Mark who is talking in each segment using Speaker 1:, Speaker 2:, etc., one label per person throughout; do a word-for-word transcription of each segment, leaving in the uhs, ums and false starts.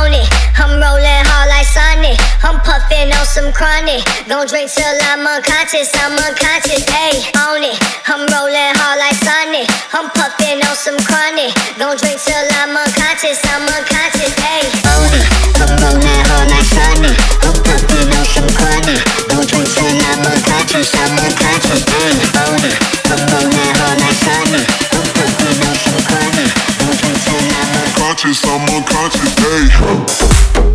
Speaker 1: on it. I'm rolling hard like Sonic. I'm puffing on some chronic. Gon' drink till I'm unconscious, I'm unconscious, ayy, on it. I'm rolling hard like Sonic. I'm puffing on some chronic. Gon' drink till I'm unconscious, I'm unconscious, ayy, on it. I'm rolling hard like Sonic. I'm puffing on some chronic. Gon' drink till I'm unconscious, I'm unconscious, ayy, on it. I'm rolling hard like Sonic. I'm puffing on some chronic. Gon' drink till I'm unconscious, I'm unconscious, ayy.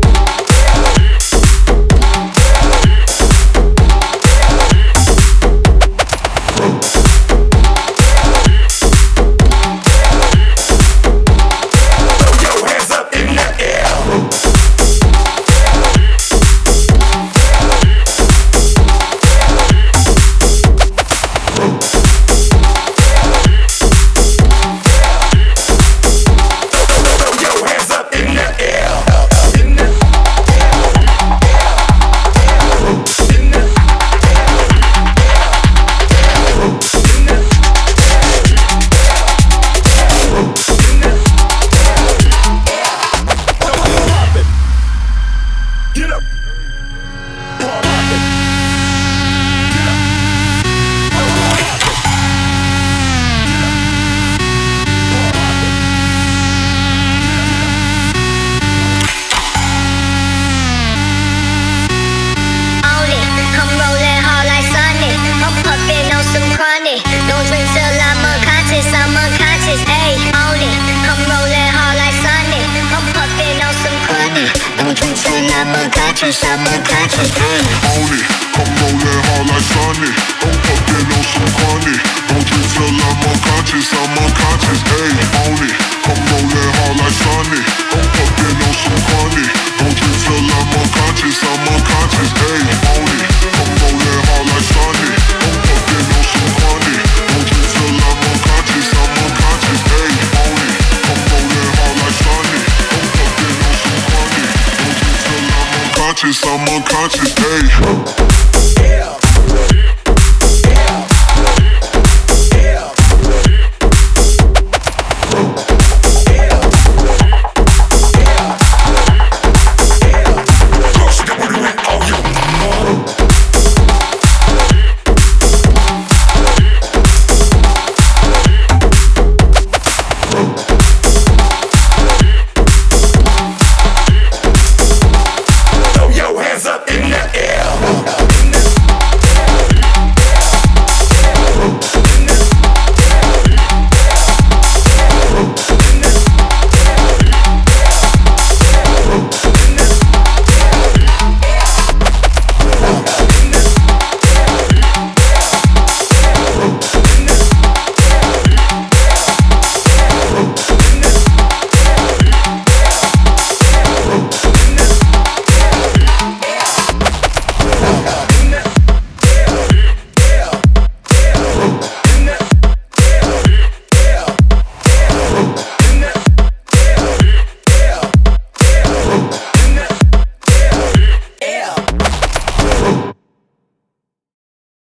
Speaker 1: Don't drink till I'm unconscious, I'm unconscious, ayy, on it. I'm rolling hard like Sonic. I'm puffing on some chronic. Don't drink till I'm unconscious, I'm unconscious, ayy, on it. I'm rolling hard like Sonic. I'm puffing on some chronic. Don't drink till I'm unconscious, I'm unconscious, ayy, on it. I'm rolling hard like Sonic. I'm puffing on some chronic. Don't drink till I'm unconscious, I'm unconscious, ayy, on it. I'm rolling hard like Sonic. I'm puffing on some chronic. Don't drink till I'm unconscious, I'm unconscious, ayy, on it. I'm rolling hard like Sonic. I'm puffing on some chronic. Don't drink till I'm unconscious, I'm unconscious, ayy. Yeah.